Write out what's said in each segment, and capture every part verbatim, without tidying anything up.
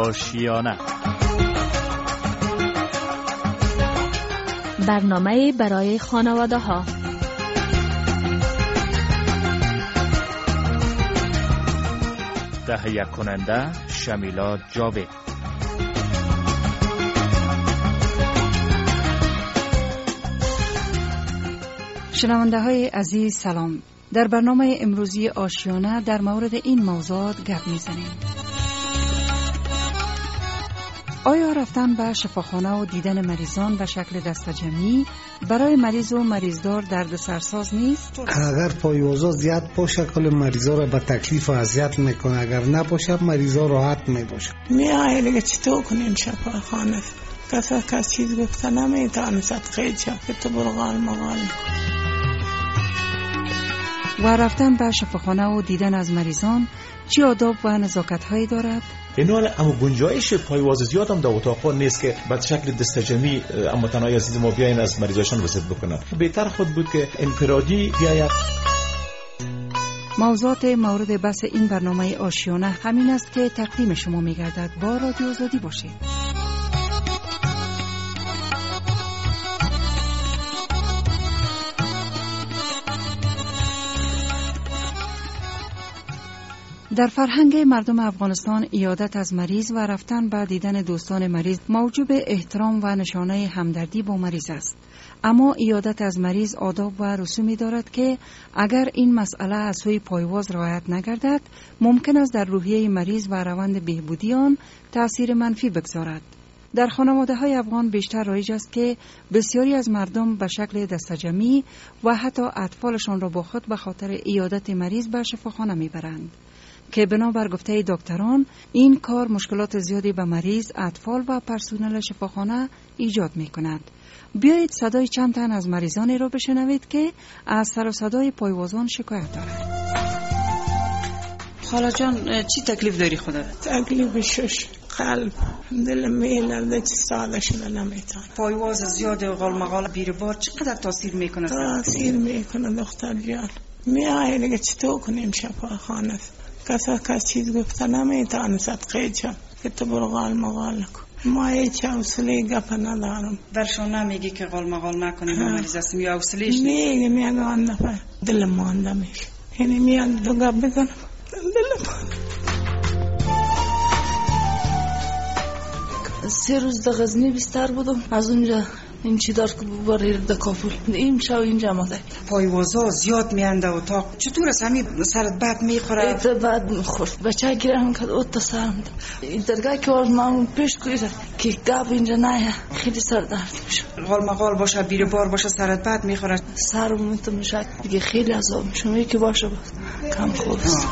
آشیانه، برنامه برای خانواده ها. تهیه کننده شمیلا جاوید. شنونده های عزیز سلام. در برنامه امروزی آشیانه در مورد این موضوعات گپ میزنیم. آیا رفتن به شفاخانه و دیدن مریضان به شکل دسته‌جمعی برای مریض و مریضدار درد سرساز نیست؟ اگر پایوازا زیاد باشه کل مریضا را به تکلیف و اذیت میکنه، اگر نباشه مریضا راحت میباشه. میای دیگه چطور کنیم شفاخانه؟ کسی کسی چیز گفته نمیتونه صدقه چه تو برغال مغال. و رفتن به شفاخانه و دیدن از مریضان چی آداب و نزاکت هایی دارد؟ اینال اما گنجایش پایواز زیاد هم در اتاقا نیست که به شکل دسته‌جمعی اما تنهای عزیز ما بیاین از مریضاشان وسط بکنن. بهتر خود بود که انفرادی بیاید. موضوعات مورد بحث این برنامه آشیانه همین است که تقدیم شما میگردد. با رادیو آزادی باشید. در فرهنگ مردم افغانستان عیادت از مریض و رفتن به دیدن دوستان مریض موجب احترام و نشانه همدردی با مریض است. اما عیادت از مریض آداب و رسومی دارد که اگر این مسئله از سوی پایواز رعایت نگردد ممکن است در روحیه مریض و روند بهبودی آن تأثیر منفی بگذارد. در خانواده های افغان بیشتر رایج است که بسیاری از مردم به شکل دسته‌جمعی و حتی اطفالشان را با خود به خاطر عیادت مریض به شفاخانه میبرند که بنابر گفته دکتران این کار مشکلات زیادی به مریض، اطفال و پرسنل شفاخانه ایجاد می کند. بیایید صدای چند تن از مریضانی را بشنوید که از سر و صدای پایوازان شکایت دارند. خاله جان چی تکلیف داری خدا؟ تکلیف شش قلب دل میلرده چی ساده شده نمیتونه. پایواز زیاد غالمغال بیربار چقدر تاثیر میکنه؟ تاثیر میکنه دختر جان. میای دیگه چطور کنیم شفاخانه؟ کسی کسی چیز گفته نمیتونه صدقه چه که تو برو غال مغال نکن. ما هیچ حوصله گپ ندارم. برشون نمیگی که غال مغال نکنیم ما مریض هستیم یا حوصلهش نیست؟ میگه میگه آن دفعه دل مانده میشه. یعنی میاد دو گپ بزنم دل مانده. سه روز در غزنی بیستر بودم، از اونجا این چی دار که ببریر در کابل این شو اینجا ماده. پایوازا زیاد میانده اتاق چطور است؟ همین سرت بد میخوره؟ ایت بد میخورد بچه گیرم که اوت سرم ده این درگاه که آز مامون پیش کویده که گاب اینجا نه خیلی سر درد میشه. غال مغال باشه بیر بار باشه سرت بد میخوره؟ سرم میتون میشه دیگه خیلی عذاب میشه. یکی باشه کم خوب است.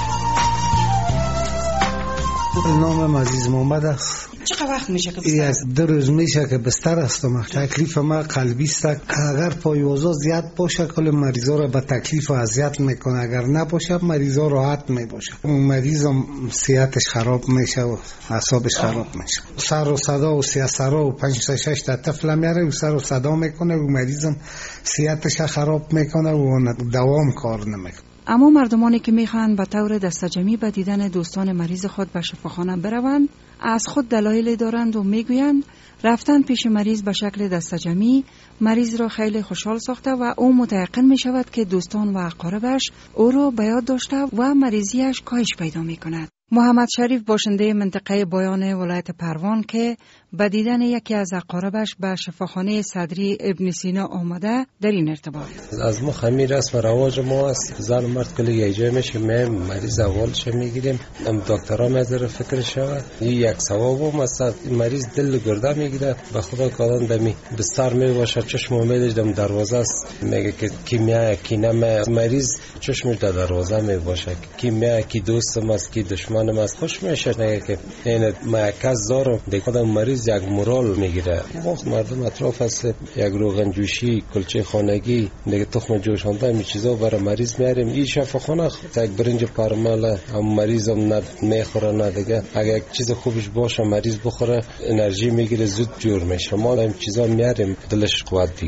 نامم عزیز محمد است. چقدر وقت میشه که بستر است؟ دو روز میشه که بستر هستم. تکلیف ما قلبی است. اگر پایوازا زیاد باشه کل مریضا را به تکلیف و اذیت میکنه، اگر نباشه مریضا راحت میباشه. اون مریض هم صحتش خراب میشه و اعصابش خراب میشه. سر و صدا و سیاسرا و پنج تا شش تا طفل میاره و سر و صدا میکنه و مریض هم صحتش خراب میکنه و دوام کار نمیکنه. اما مردمانی که میخواهند به طور دسته‌جمعی به دیدن دوستان مریض خود به شفاخانه بروند از خود دلایلی دارند و میگویند رفتن پیش مریض به شکل دسته‌جمعی مریض را خیلی خوشحال ساخته و او متيقن می شود که دوستان و اقاربش او را به یاد داشته و مریضیش کاهش پیدا می کند. محمد شریف باشنده منطقه بایان ولایت پروان که به دیدن یکی از اقاربش به شفاخانه صدری ابن سینا آمده در این ارتباط از ما خمی رسم و رواج ما است. زن و مرد کلی یه جای میشه میم مریض اولش میگیریم ام دکترها میذاره فکر شود یک ثواب هم است. مریض دل گرده میگیره به خدا کادان دمی بستر میباشه چشم امیدش دم دروازه است میگه که کی میای کی نمیای. مریض چشمش در دروازه میباشه کی میای کی دوستم است کی دشمنم است. خوش میشه میگه که این مرکز دارم دیگه مریض یک مورال میگیره. وقت مردم اطراف است یک روغن جوشی کلچه خانگی دیگه تخم جوشانده این چیزا برای مریض میاریم. این شفاخانه یک برنج پرمل هم مریضم نه میخوره نه دیگه اگه یک چیز خوبش باشه مریض بخوره انرژی میگیره زود جور میشه. ما این چیزا میاریم دلش قوت بگیره.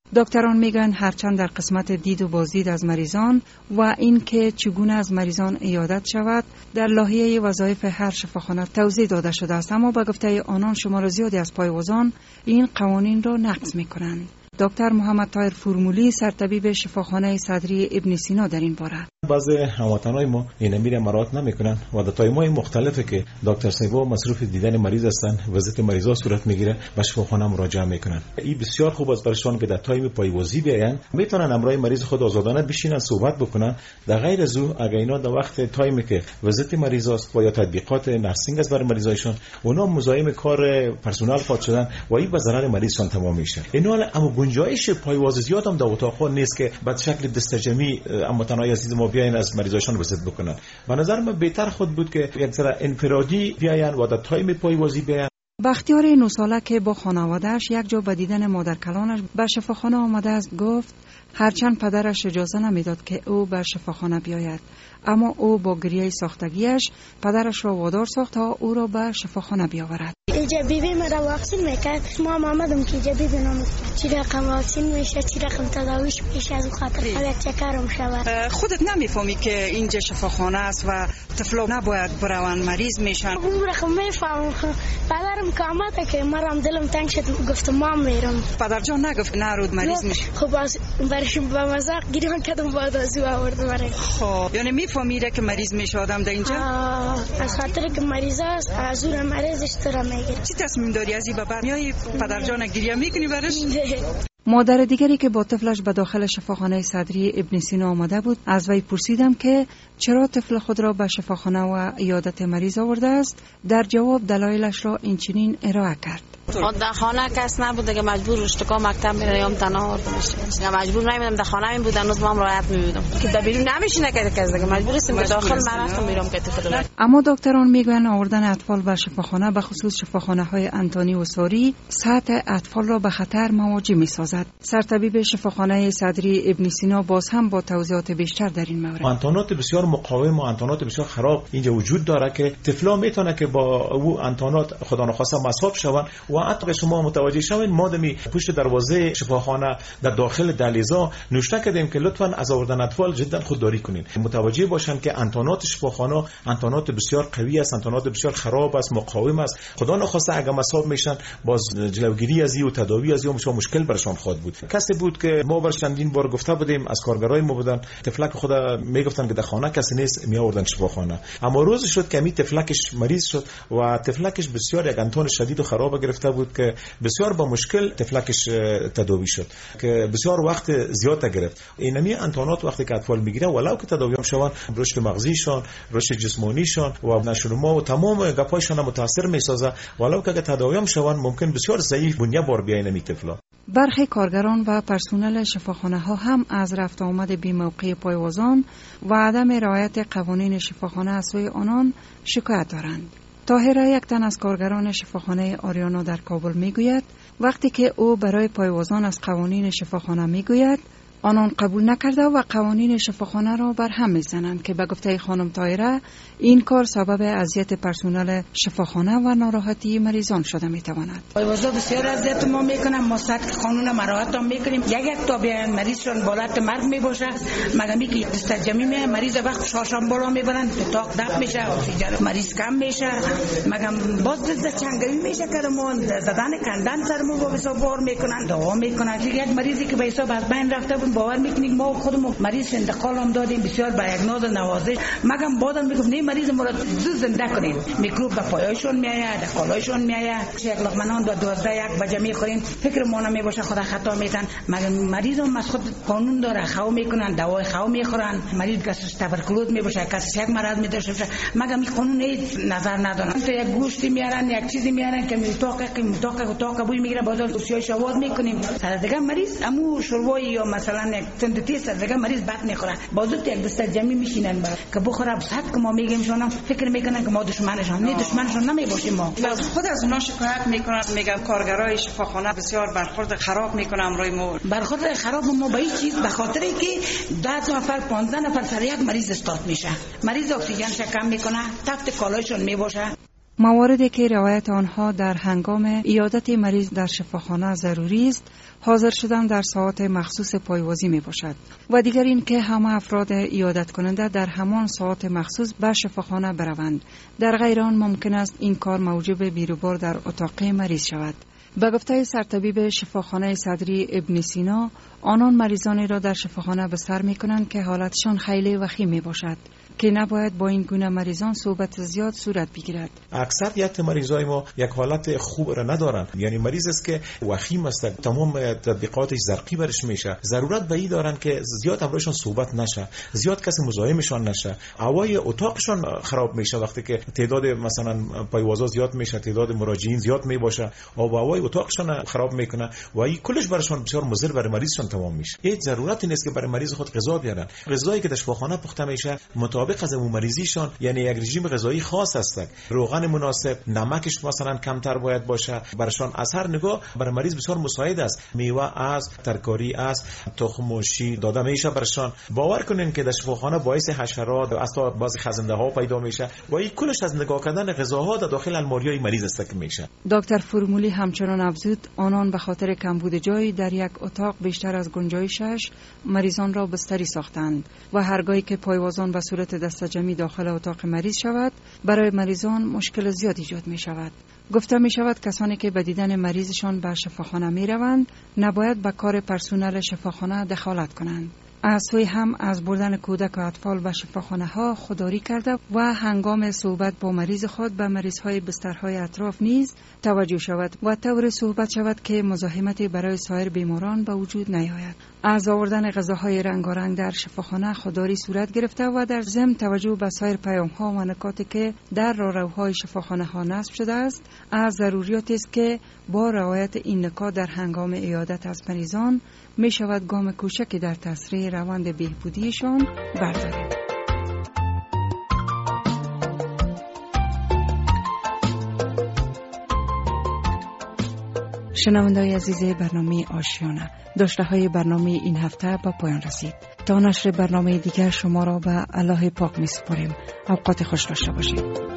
دکتران میگن هرچند در قسمت دید و بازدید از مریضان و اینکه چگونه از مریضان عیادت شود در لایحه وظایف هر شفاخانه توضیح داده شده است، اما به گفته آنان شمار زیادی از پایوازان این قوانین را نقض میکنند. دکتر محمد طاهر فرمولی سرطبیب شفاخانه صدری ابن سینا در این باره: بعضی هموطنای ما این امیر مراعات نمیکنن و در تایم‌های مختلفی که دکتر صاحبا مصروف دیدن مریض هستند وضعیت مریضا صورت میگیره به شفاخانه مراجعه میکنن. این بسیار خوب است برایشان که در تایم پایوازی بیاین میتونن امرای مریض خود آزادانه بشینن صحبت بکنن. در غیر از او اگه اینا در وقت تایمی که وضعیت مریض است و یا تطبیقات نرسینگ است برای مریضایشان اونا مزاحم کار پرسنل خود شدن و این به ضرر مریضشان تمام میشه. اینا اما گنجایش پایواز زیاد هم در اتاق نیست که به شکل دستجمی هموطنای عزیز ما بیاین از مریضایشان وضعیت بکنن. به نظر من بهتر خود بود که یک ذره انفرادی بیاین و در تایم پایوازی بیاین. بختیار نه ساله که با خانواده‌اش یک جا به دیدن مادر کلانش به شفاخانه آمده است گفت هرچند پدرش اجازه نمیداد که او به شفاخانه بیاید، اما او با گریه ساختگیش پدرش را وادار ساخت تا او را به شفاخانه بیاورد. اینجا بیبی مرا واکسین میکرد، ما آمدم که اینجا بیبی نمید چی رقم واکسین میشه، چی رقم تداویش میشه، از خاطر حالت چکرم شود. خودت نمیفهمی که اینجا شفاخانه است و طفلا نباید بروند مریض میشن؟ اون رقم میفهمم. پدرم که آمده که مرام دلم تنگ شد گفتم ما میرم. پدر جان نگفت نرود مریض میشه؟ خب از برشم با مزاق گریان کردم بعد از او آورد مرا. خب یعنی میفهمیره که مریض میشه آدم در اینجا؟ از خاطر که مریض است از اون مریضش ترا میگیره. چی تصمیم داری از این بابت؟ میای پدر جان گریه میکنی برش؟ مادر دیگری که با طفلش به داخل شفاخانه صدری ابن سینا آمده بود از وی پرسیدم که چرا طفل خود را به شفاخانه و عیادت مریض آورده است. در جواب دلایلش را اینچنین ارائه کرد: در خانه کس نبوده که مجبور اشتکا مکتب میره یا تنها آورده میشه. یا مجبور نمیدم در خانه می بودن روز ما هم رعایت میبودم که در بیرون نمیشینه که کس دیگه مجبور هستیم که داخل مرفتم میرم که طفل. اما دکتران میگن آوردن اطفال به شفاخانه به خصوص شفاخانه های انتونی و ساری سطح اطفال را به خطر مواجه میسازد. سرطبیب شفاخانه صدری ابن سینا باز هم با توضیحات بیشتر در این مورد: انتانات بسیار مقاوم و انتانات بسیار خراب اینجا وجود داره که طفلا میتونه که با او انتانات خدا نخواسته مصاب شوند و حتی شما متوجه شوین مادمی پشت دروازه شفاخانه در داخل دهلیزا نوشته کردیم که لطفاً از آوردن اطفال جدا خودداری کنین. متوجه باشن که انتانات شفاخانه انتانات بسیار قوی است، انتانات بسیار خراب است، مقاوم است. خدا نخواسته اگه مصاب میشن باز جلوگیری از این و تداوی از این مشکل برشان خواهد بود. کسی بود که ما برش چندین بار گفته بودیم از کارگرای ما بودن طفلک خدا میگفتن که در خانه کسی نیست می آوردن شفاخانه، اما روز شد که می طفلکش مریض شد و طفلکش بسیار یک انتان شدید و خراب گرفته بود که بسیار با مشکل طفلکش تداوی شد که بسیار وقت زیاد گرفت. اینمی انتانات وقتی که اطفال میگیرن ولو که تداوی شوند رشد مغزیشان، رشد جسمانیشان و نشونما و تمام گپایشان متاثر میسازه، ولو که تداوی شوند ممکن بسیار ضعیف بنیه بار بیاین می طفلا. برخی کارگران و پرسنل شفاخانه ها هم از رفت آمد بی موقع پایوازان و عدم رعایت قوانین شفاخانه از سوی آنان شکایت دارند. طاهره یک تن از کارگران شفاخانه آریانا در کابل میگوید وقتی که او برای پایوازان از قوانین شفاخانه میگوید آنان قبول نکرده و قوانین شفاخانه را بر هم میزنند که به گفته خانم طاهره این کار سبب اذیت پرسنل شفاخانه و ناراحتی مریضان شده میتواند. پایوازا بسیار اذیت ما میکنن، ما سطح قانون مراعات هم میکنیم. یک یک تا بیان مریضشون بالات مرگ میباشه، مگه میگی دستجمی می مریض وقت شاشم بالا میبرن اتاق دب میشه، اکسیژن مریض کم میشه، مگه باز دست چنگوی میشه که ما زدن کندن سرمون رو حساب بار میکنن، دعا میکنن. یک مریضی که به حساب از بین رفته بود باور میکنید ما خودمون مریض انتقال هم دادیم بسیار با یک ناز نوازش، مگم بعدم میگم نه مریض ما رو زنده کنین، میکروب به پایشون میآید، به کالایشون میآید، یک لقمه دو دوازده یک بجه میخورین، فکر ما نمیباشه خدا خطا میتن. مگم مریض هم از خود قانون داره، خو میکنن، دوای خو میخورن، مریض کسش تبرکلوز میباشه، کسش یک مرض میداشه، مگم این قانون نظر ندارن. تو یک گوشتی میارن، یک چیزی میارن که میتاقه که متاقه اتاق بوی میگیره، بازار دوسیای شواز میکنیم. سر دیگه مریض امو شروعی یا مثلا یک تندتی سر دیگه مریض بد میخوره، بازو یک دست جمعی میشینن با که بخوره صد که ما میگیم شونم فکر میکنن که ما دشمنشون نه، دشمنشون نمیباشیم. ما خود از اونا شکایت میکنن، میگم کارگرای شفاخانه بسیار برخورد خراب میکنن روی ما. برخورد خراب ما با این چیز به خاطری که ده نفر پانزده نفر سر یک مریض استاد میشه، مریض اکسیژنش کم میکنه، تفت کالایشون میباشه. مواردی که رعایت آنها در هنگام عیادت مریض در شفاخانه ضروری است، حاضر شدن در ساعات مخصوص پایوازی می باشد و دیگر این که همه افراد عیادت کننده در همان ساعات مخصوص به شفاخانه بروند. در غیر آن ممکن است این کار موجب بیروبار در اتاق مریض شود. به گفته سرطبیب شفاخانه صدری ابن سینا، آنان مریضانی را در شفاخانه بستر می کنند که حالتشان خیلی وخیم می باشد که نباید با این گونه مریضان صحبت زیاد صورت بگیرد. اکثریت مریضای ما یک حالت خوب را ندارند، یعنی مریض است که وخیم است، تمام تطبیقاتش زرقی برش میشه. ضرورت به این دارن که زیاد امروزشان صحبت نشه، زیاد کسی مزاحمشان نشه، هوای اتاقشان خراب میشه. وقتی که تعداد مثلا پایوازا زیاد میشه، تعداد مراجعین زیاد میباشه، آب و هوای اتاقشان خراب میکنه و این کلش برشان بسیار مضر برای مریضشان تمام میشه. هیچ ضرورتی نیست که برای مریض خود غذا بیارن. غذایی که در شفاخانه پخته میشه مطابق از اون مریضیشان، یعنی یک رژیم غذایی خاص است. روغن مناسب، نمکش مثلا کمتر باید باشه. برشان از هر نگاه برای مریض بسیار مساعد است. میوه از ترکاری است، تخم و شیر داده میشه برشان. باور کنین که در شفاخانه باعث حشرات و اصلا بعضی خزنده ها پیدا میشه و این کلش از نگاه کردن غذاها در داخل الماریای مریض است که میشه. دکتر فرمولی همچنان افزود آنان به خاطر کمبود جای در یک اتاق بیشتر از گنجایشش مریضان را بستری ساختند و هرگاهی که پایوازان به صورت دستجمعی داخل اتاق مریض شود، برای مریضان مشکل زیاد ایجاد می شود. گفته می شود کسانی که به دیدن مریضشان به شفاخانه می روند نباید به کار پرسنل شفاخانه دخالت کنند. از سوی هم از بردن کودک و اطفال به شفاخانه ها خودداری کرده و هنگام صحبت با مریض خود به مریض های بسترهای اطراف نیز توجه شود و طور صحبت شود که مزاحمتی برای سایر بیماران به وجود نیاید. از آوردن غذاهای رنگارنگ در شفاخانه خودداری صورت گرفته و در ضمن توجه به سایر پیام ها و نکاتی که در راهروهای شفاخانه ها نصب شده است، از ضروریات است که با رعایت این نکات در هنگام عیادت از مریضان می شود گام کوچکی در تسریع روند بهبودیشان بردارید. شنونده‌های عزیز برنامه آشیانه، داشته های برنامه این هفته با پایان رسید. تا نشر برنامه دیگر شما را به الله پاک می سپاریم. اوقات خوش داشته باشید.